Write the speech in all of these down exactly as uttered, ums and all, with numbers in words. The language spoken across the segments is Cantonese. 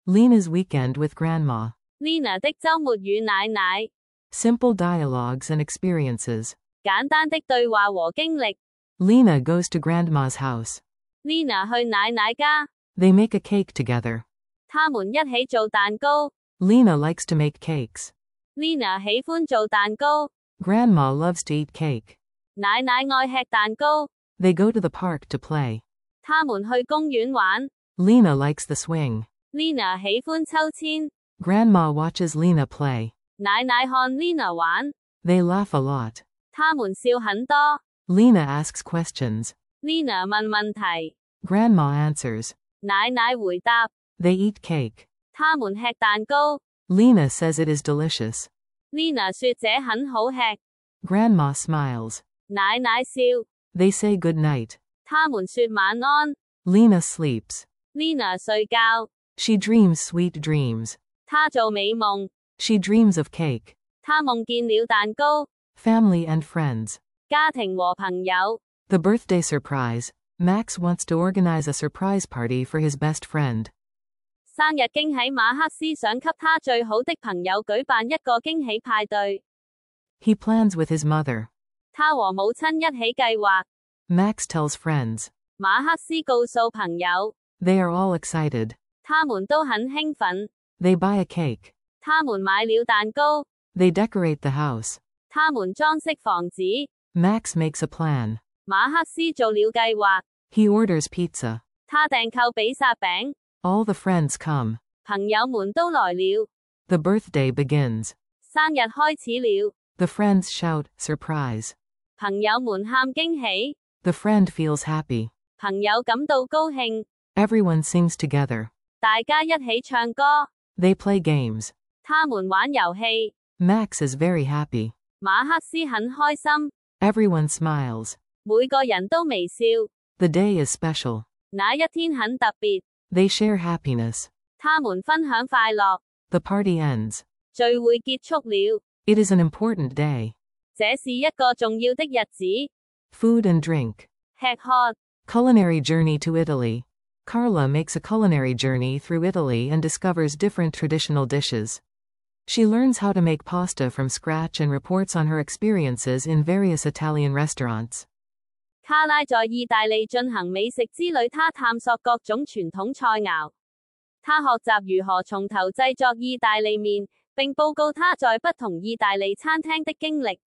Lena's weekend with grandma. Lena 的週末與奶奶。 Simple dialogues and experiences. 簡單的對話和經歷。 Lena goes to grandma's house. Lena 去奶奶家。 They make a cake together. 他們一起做蛋糕。 Lena likes to make cakes. Lena 喜歡做蛋糕。 Grandma loves to eat cake. 奶奶愛吃蛋糕。 They go to the park to play. 他們去公園玩。 Lena likes the swing. Lena 喜歡秋千。 Grandma watches Lena play. 奶奶看 Lena 玩。 They laugh a lot. 他們笑很多。 Lena asks questions. Lena 問問題。 Grandma answers. 奶奶回答。 They eat cake. 他們吃蛋糕。 Lena says it is delicious. Lena 說這很好吃。 Grandma smiles. 奶奶笑。 They say good night. 他們說晚安。 Lena sleeps. Lena 睡覺。 She dreams sweet dreams. 她做美夢。 She dreams of cake. 她夢見了蛋糕。 Family and friends. 家庭和朋友。 The birthday surprise. Max wants to organize a surprise party for his best friend. 生日驚喜馬克思想給他最好的朋友舉辦一個驚喜派對。 He plans with his mother. 他和母親一起計劃。 Max tells friends. 馬克思告訴朋友。 They are all excited. 他們都很興奮。 They buy a cake. 他們買了蛋糕。 They decorate the house. 他們裝飾房子。 Max makes a plan. 馬克思做了計劃。 He orders pizza. 他訂購比薩餅。 All the friends come. 朋友們都來了。 The birthday begins. 生日開始了。 The friends shout, surprise. 朋友們喊驚喜。 The friend feels happy. 朋友感到高興。 Everyone sings together. 大家一起唱歌。 They play games. 他們玩遊戲。 Max is very happy. 馬克思很開心。 Everyone smiles. 每個人都微笑。 The day is special. 那一天很特別。 They share happiness. 他們分享快樂。 The party ends. 聚會結束了。 It is an important day. 這是一個重要的日子。 Food and drink. 吃喝。 Culinary journey to Italy. Carla makes a culinary journey through Italy and discovers different traditional dishes. She learns how to make pasta from scratch and reports on her experiences in various Italian restaurants. 卡拉在意大利進行美食之旅，她探索各種傳統菜肴。她學習如何從頭製作意大利麵，並報告她在不同意大利餐廳的經歷。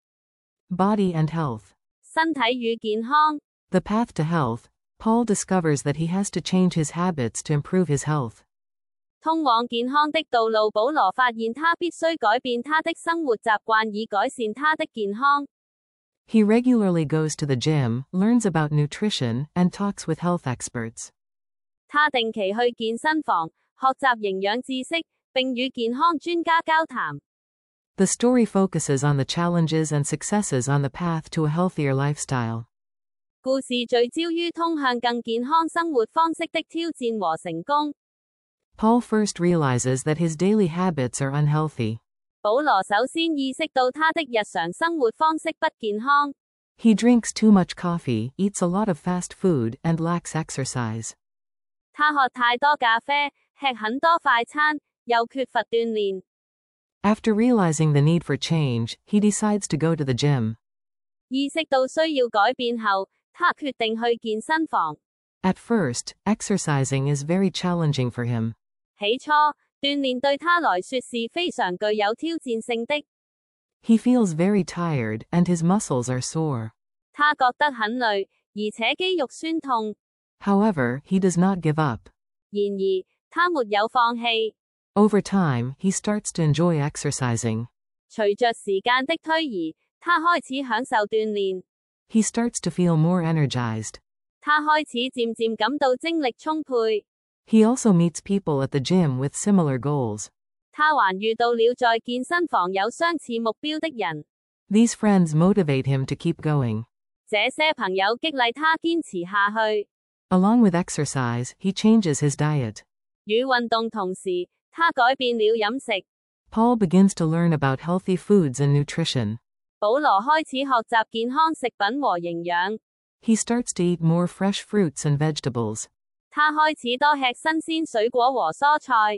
Body and health. 身體與健康。 The path to health. Paul discovers that he has to change his habits to improve his health. 通往健康的道路，保羅發現他必須改變他的生活習慣以改善他的健康。 He regularly goes to the gym, learns about nutrition, and talks with health experts. 他定期去健身房，學習營養知識，並與健康專家交談。 The story focuses on the challenges and successes on the path to a healthier lifestyle. 故事聚焦於通向更健康生活方式的挑戰和成功。 Paul first realizes that his daily habits are unhealthy. 保羅首先意識到他的日常生活方式不健康。 He drinks too much coffee, eats a lot of fast food, and lacks exercise. 他喝太多咖啡，吃很多快餐，又缺乏鍛鍊。 After realizing the need for change, he decides to go to the gym. 意識到需要改變後，他決定去健身房。 At first, exercising is very challenging for him. 起初，鍛鍊對他來說是非常具有挑戰性的。 He feels very tired, and his muscles are sore. 他覺得很累，而且肌肉酸痛。 However, he does not give up. 然而，他沒有放棄。 Over time, he starts to enjoy exercising. 隨着時間的推移，他開始享受鍛鍊。 He starts to feel more energized. 他開始漸漸感到精力充沛。 He also meets people at the gym with similar goals. 他還遇到了在健身房有相似目標的人。 These friends motivate him to keep going. 這些朋友激勵他堅持下去。 Along with exercise, he changes his diet. 與運動同時，他改變了飲食。 Paul begins to learn about healthy foods and nutrition. 保羅開始學習健康食品和營養。 He starts to eat more fresh fruits and vegetables. 他開始多吃新鮮水果和蔬菜。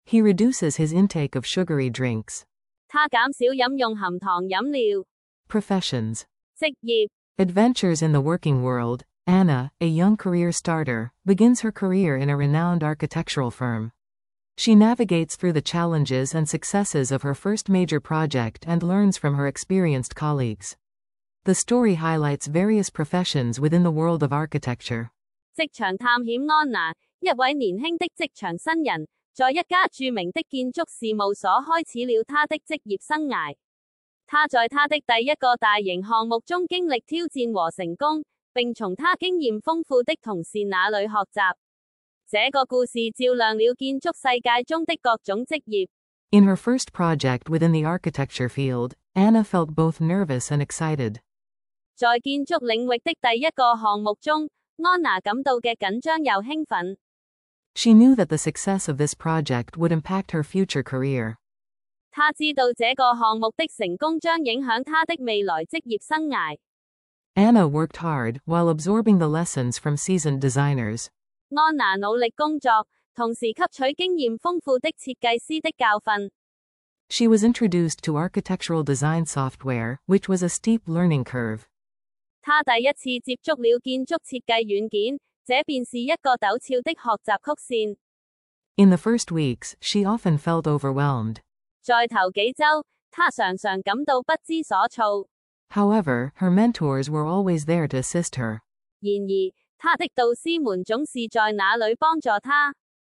He reduces his intake of sugary drinks. 他減少飲用含糖飲料。 Professions. 職業。 Adventures in the working world. Anna, a young career starter, begins her career in a renowned architectural firm. She navigates through the challenges and successes of her first major project and learns from her experienced colleagues. The story highlights various professions within the world of architecture. 職場探險安娜，一位年輕的職場新人，在一家著名的建築事務所開始了她的職業生涯。她在她的第一個大型項目中經歷挑戰和成功，並從她經驗豐富的同事那裏學習。這個故事照亮了建築世界中的各種職業。 In her first project within the architecture field, Anna felt both nervous and excited. 在建築領域的第一個項目中，安娜感到嘅緊張又興奮。 She knew that the success of this project would impact her future career. 她知道這個項目的成功將影響她的未來職業生涯。 Anna worked hard while absorbing the lessons from seasoned designers. 安娜努力工作，同時吸取經驗豐富的設計師的教訓。 She was introduced to architectural design software, which was a steep learning curve. 她第一次接觸了建築設計軟件，這便是一個陡峭的學習曲線。 In the first weeks, she often felt overwhelmed. 在頭幾週，她常常感到不知所措。 However, her mentors were always there to assist her. 然而，她的導師們總是在那裏幫助她。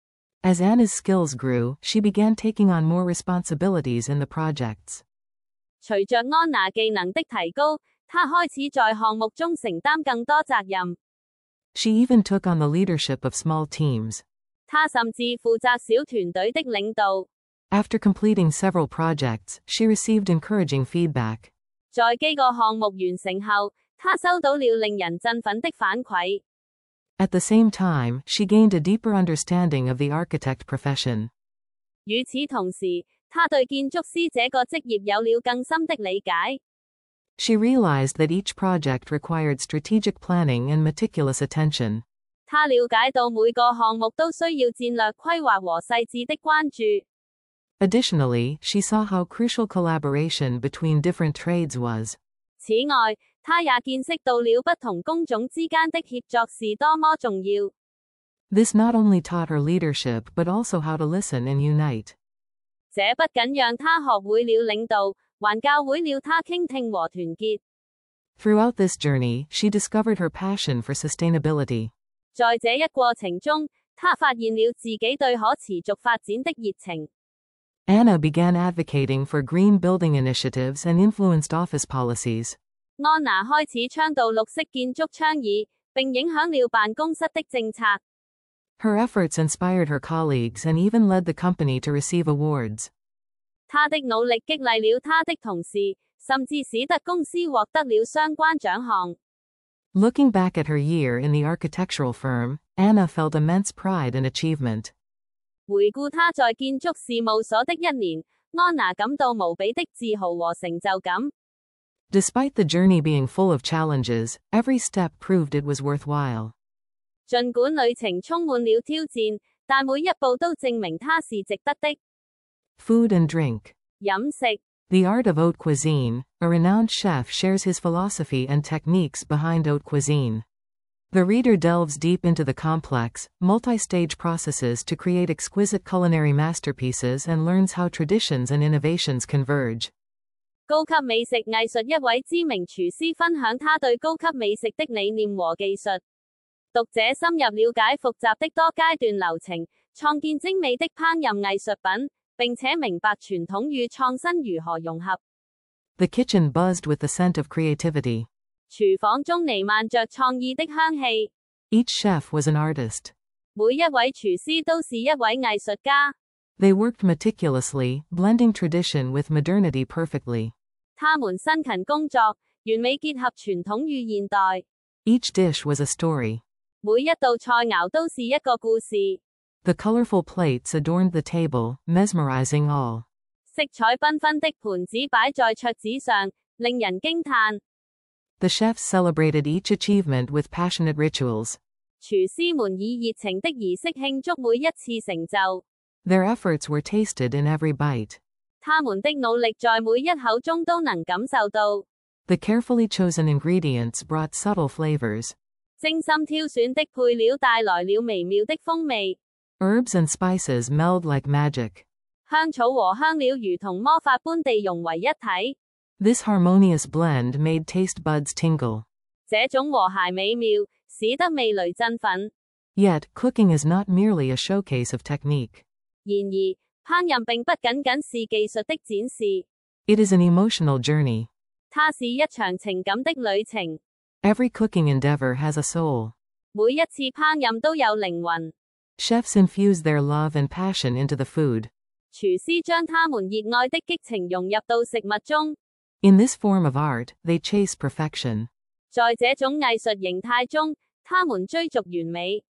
As Anna's skills grew, she began taking on more responsibilities in the projects. 隨着安娜技能的提高，她開始在項目中承擔更多責任。 She even took on the leadership of small teams. 她甚至負責小團隊的領導。 After completing several projects, she received encouraging feedback. 在幾個項目完成後，她收到了令人振奮的反饋。 At the same time, she gained a deeper understanding of the architect profession. 與此同時，她對建築師這個職業有了更深的理解。 She realized that each project required strategic planning and meticulous attention. 她了解到每個項目都需要戰略規劃和細緻的關注。 Additionally, she saw how crucial collaboration between different trades was. 此外，她也見識到了不同工種之間的協作是多麼重要。 This not only taught her leadership but also how to listen and unite. 這不僅讓她學會了領導，還教會了她傾聽和團結。 Throughout this journey, she discovered her passion for sustainability. 在這一過程中，她發現了自己對可持續發展的熱情。 Anna began advocating for green building initiatives and influenced office policies. 安娜開始倡導綠色建築倡議，並影響了辦公室的政策。 Her efforts inspired her colleagues and even led the company to receive awards. 她的努力激勵了她的同事，甚至使得公司獲得了相關獎項。 Looking back at her year in the architectural firm, Anna felt immense pride and achievement. 回顧她在建築事務所的一年，安娜感到無比的自豪和成就感。 Despite the journey being full of challenges, every step proved it was worthwhile. 儘管旅程充滿了挑戰，但每一步都證明它是值得的。 Food and drink. 飲食。 The art of haute cuisine. A renowned chef shares his philosophy and techniques behind haute cuisine. The reader delves deep into the complex, multi-stage processes to create exquisite culinary masterpieces and learns how traditions and innovations converge. 高級美食藝術一位知名廚師分享他對高級美食的理念和技術。讀者深入了解複雜的多階段流程，創建精美的烹飪藝術品，並且明白傳統與創新如何融合。 The kitchen buzzed with the scent of creativity. 廚房中彌漫着創意的香氣。 Each chef was an artist. 每一位廚師都是一位藝術家。 They worked meticulously, blending tradition with modernity perfectly. 他們辛勤工作，完美結合傳統與現代。 Each dish was a story. 每一道菜肴都是一個故事。 The colorful plates adorned the table, mesmerizing all. 色彩繽紛的盤子擺在桌子上，令人驚嘆。 The chefs celebrated each achievement with passionate rituals. 廚師們以熱情的儀式慶祝每一次成就。 Their efforts were tasted in every bite. 他們的努力在每一口中都能感受到。 The carefully chosen ingredients brought subtle flavors. 精心挑選的配料帶來了微妙的風味。 Herbs and spices meld like magic. 香草和香料如同魔法般地融為一體。 This harmonious blend made taste buds tingle. 這種和諧美妙，使得味蕾振奮。 Yet, cooking is not merely a showcase of technique. 然而，烹飪並不僅僅是技術的展示。 It is an emotional journey. 它是一場情感的旅程。 Every cooking endeavor has a soul. 每一次烹飪都有靈魂。 Chefs infuse their love and passion into the food. 廚師將他們熱愛的激情融入到食物中。 In this form of art, they chase perfection. 在這種藝術形態中，他們追逐完美。